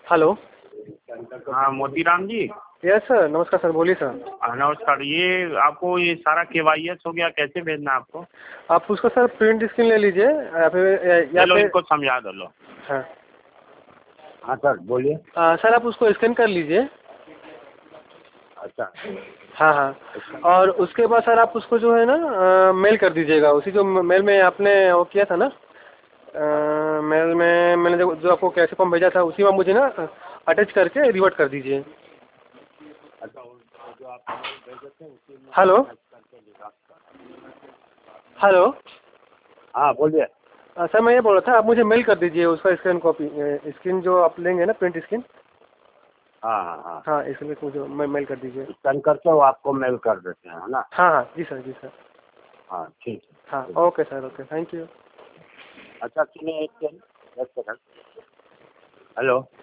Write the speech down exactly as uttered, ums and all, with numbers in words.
Hello. हाँ Motiram ji. Yes sir, नमस्कार sir, बोलिए सर। हाँ, नमस्कार। ये आपको ये सारा के वाई एस हो गया, कैसे भेजना है आपको? आप उसका सर प्रिंट स्क्रीन ले लीजिए या फिर या चलो फिर इनको समझा दो लो। हाँ हाँ सर बोलिए। आ, सर आप उसको स्कैन कर लीजिए। अच्छा। हाँ हाँ, और उसके बाद सर आप उसको जो है ना आ, मेल कर दीजिएगा, उसी जो मेल में आपने वो किया था ना, आ, मेल में मैंने जो, जो आपको कैसे फॉर्म भेजा था उसी में मुझे ना अटैच करके रिवर्ट कर दीजिए। अच्छा, वो जो आप मेल भेजे थे उसी में हेलो attach करके दिखा। हेलो। हाँ बोलिए। आ, सर मैं ये बोल रहा था, आप मुझे मेल कर दीजिए उसका स्कैन कॉपी, स्क्रीन जो आप लेंगे ना, प्रिंट स्क्रीन। हाँ हाँ हाँ। हाँ, इसलिए मुझे मैं मेल कर दीजिए। स्कैन करके वो आपको मेल कर देते हैं, है ना? हाँ हाँ जी सर, जी सर। हाँ ठीक है। हाँ ठीक है। Okay sir, okay, thank you. अच्छा सुनिए, एक सेकंड, एक सेकंड। हेलो।